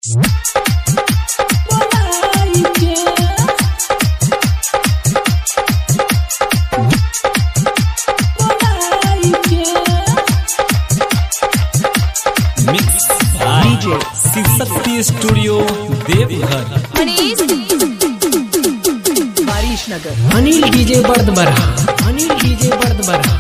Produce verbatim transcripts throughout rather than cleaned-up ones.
शक्ति studio Deoghar. बारिश नगर Anil DJ बर्दबरा अनिल डीजे बर्दबरा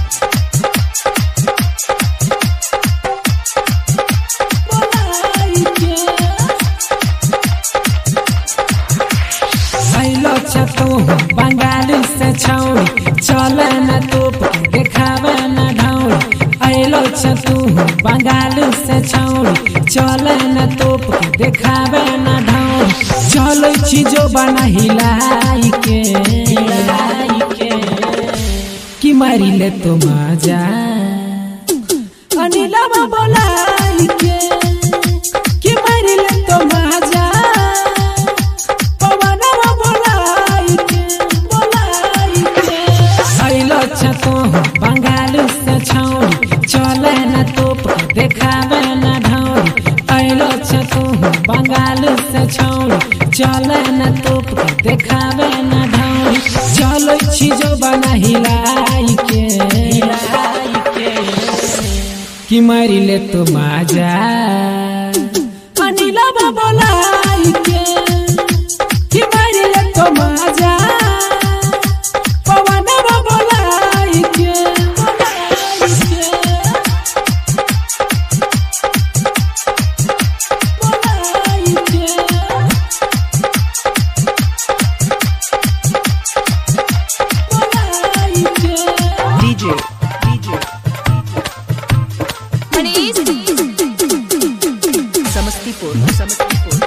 बंगाल से छौड़ी चल न तोप देखावे न ढौड़ी अलो तू बंगाल से छौड़ी चल न तोप देखावे न ढौड़ी चल चीजो बना हिलाई के हिलाई के कि मारी ले तो मजा अनिलवा बोलाई के कि मारी ले तो मजा बंगाल से छौड़ी चले न तोप देखावे न ढौड़ी अलो तू बंगाल से छौड़ी चले न तोप देखावे न ढौड़ी चलो चीजो बना हिलाई के हिलाई के कि मारी ले तो मजा अनिलवा बोलाई के कि मारी ले तो मजा समस्तीपुर समस्तीपुर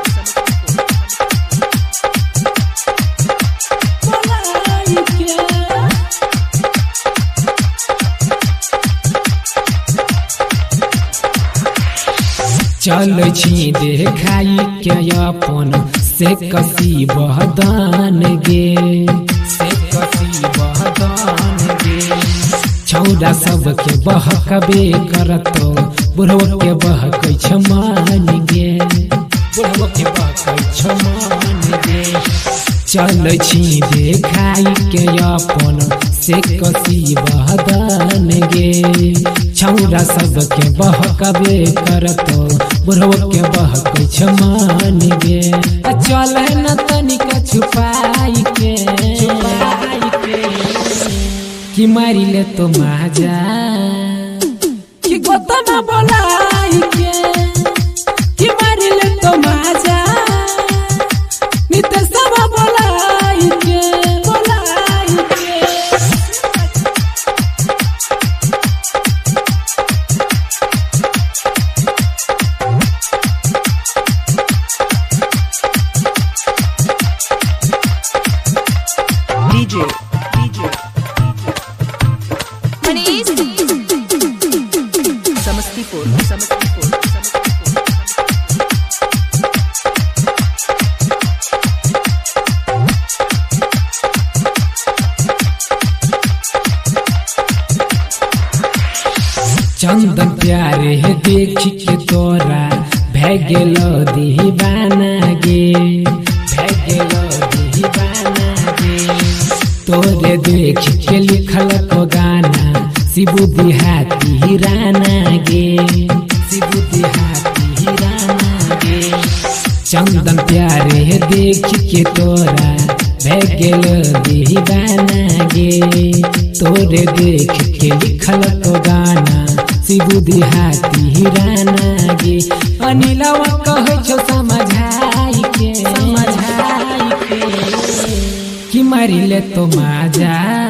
चल छी देखाई के अपन से कसी बहदान गे से कसी बहदान गे छौड़ा सबके बहकबे करतो बुढ़ो के बहकै छमान गे बुढ़ो के बहकै छमान गे चल छी देखाई के अपन से कसी बहदान गे छौड़ा सबके बहकबे करतो बुढ़ो के बहकै छमान गे चल न तनिक छुपाई के छुपाई के कि मारी ले तो मजा कि गोतना बोलाई के कि मारी ले तो मजा नित सब बोलाई के बोलाई के डीजे डीजे समस्तीपुर समस्तीपुर चंदन प्यारे देख के तोरा भै गेलो दीवाना गे भै गेलो दीवाना गे तोरे देख के लिखल को गाना शिबू देहाती राना गे शिबू देहाती राना गे चंदन प्यारे देख के तोरा भै गेलो दीवाना गे तोरे देख के लिखल को गाना शिबू देहाती राना गे अनिलवा कहै छौ समझाई के समझाई के कि मारी ले तो मजा।